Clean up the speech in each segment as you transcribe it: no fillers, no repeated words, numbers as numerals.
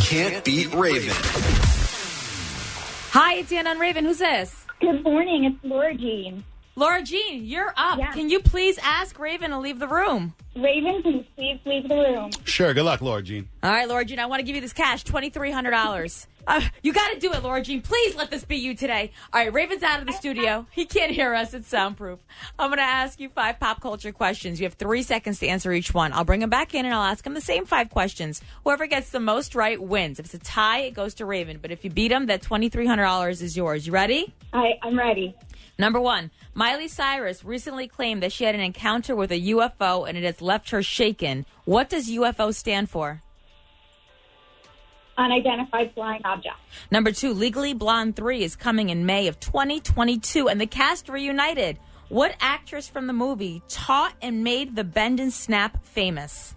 Can't Beat Raven. Hi, it's Anna and Raven. Who's this? Good morning. It's Laura Jean. Laura Jean, you're up. Yeah. Can you please ask Raven to leave the room? Raven, can you please leave the room? Sure. Good luck, Laura Jean. All right, Laura Jean, I want to give you this cash, $2,300. You got to do it, Laura Jean. Please let this be you today. All right, Raven's out of the studio. He can't hear us. It's soundproof. I'm going to ask you 5 pop culture questions. You have 3 seconds to answer each one. I'll bring him back in, and I'll ask him the same 5 questions. Whoever gets the most right wins. If it's a tie, it goes to Raven. But if you beat him, that $2,300 is yours. You ready? I'm ready. Number 1, Miley Cyrus recently claimed that she had an encounter with a UFO and it has left her shaken. What does UFO stand for? Unidentified flying object. Number 2, Legally Blonde 3 is coming in May of 2022 and the cast reunited. What actress from the movie taught and made the bend and snap famous?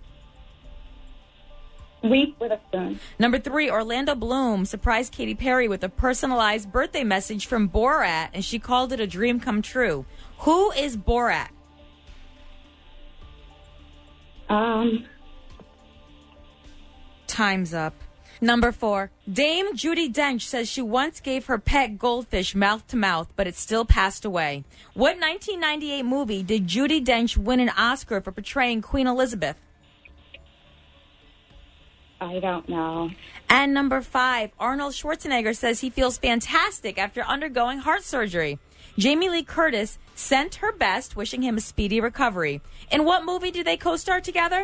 Reese Witherspoon. Number 3, Orlando Bloom surprised Katy Perry with a personalized birthday message from Borat, and she called it a dream come true. Who is Borat? Time's up. Number 4, Dame Judi Dench says she once gave her pet goldfish mouth to mouth, but it still passed away. What 1998 movie did Judi Dench win an Oscar for portraying Queen Elizabeth? I don't know. And number 5, Arnold Schwarzenegger says he feels fantastic after undergoing heart surgery. Jamie Lee Curtis sent her best, wishing him a speedy recovery. In what movie do they co-star together?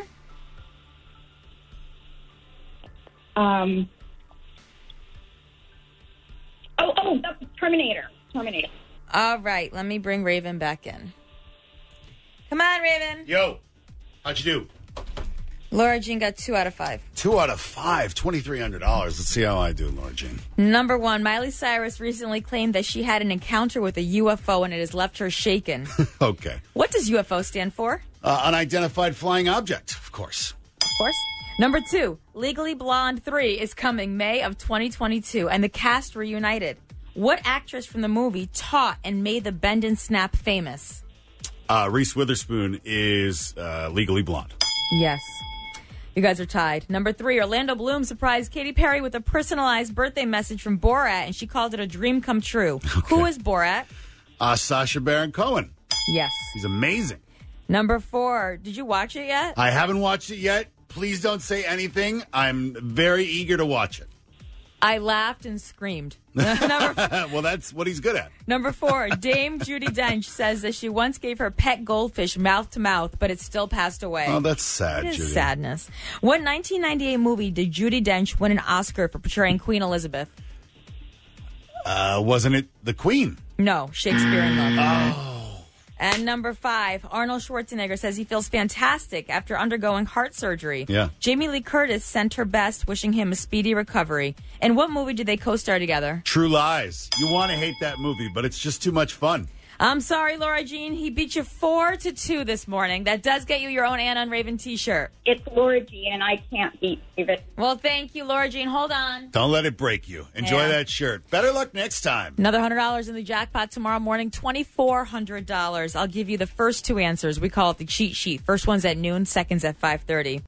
Terminator. All right, let me bring Raven back in. Come on, Raven. Yo, how'd you do? Laura Jean got 2 out of 5. 2 out of 5, $2,300. Let's see how I do, Laura Jean. Number 1, Miley Cyrus recently claimed that she had an encounter with a UFO and it has left her shaken. Okay. What does UFO stand for? Unidentified flying object, of course. Of course. Number 2, Legally Blonde 3 is coming May of 2022 and the cast reunited. What actress from the movie taught and made the bend and snap famous? Reese Witherspoon is Legally Blonde. Yes. You guys are tied. Number 3, Orlando Bloom surprised Katy Perry with a personalized birthday message from Borat, and she called it a dream come true. Okay. Who is Borat? Sacha Baron Cohen. Yes. He's amazing. Number 4, did you watch it yet? I haven't watched it yet. Please don't say anything. I'm very eager to watch it. I laughed and screamed. Well, that's what he's good at. Number 4, Dame Judi Dench says that she once gave her pet goldfish mouth to mouth, but it still passed away. Oh, that's sad, It is Judy. sadness. What 1998 movie did Judi Dench win an Oscar for portraying Queen Elizabeth? Wasn't it The Queen? No, Shakespeare in Love. Oh. And number 5, Arnold Schwarzenegger says he feels fantastic after undergoing heart surgery. Yeah. Jamie Lee Curtis sent her best, wishing him a speedy recovery. And what movie did they co-star together? True Lies. You want to hate that movie, but it's just too much fun. I'm sorry, Laura Jean. He beat you 4-2 this morning. That does get you your own Anna and Raven t-shirt. It's Laura Jean, and I can't beat Raven. Well, thank you, Laura Jean. Hold on. Don't let it break you. Enjoy Yeah. that shirt. Better luck next time. Another $100 in the jackpot tomorrow morning, $2,400. I'll give you the first 2 answers. We call it the cheat sheet. First one's at noon, second's at 5:30.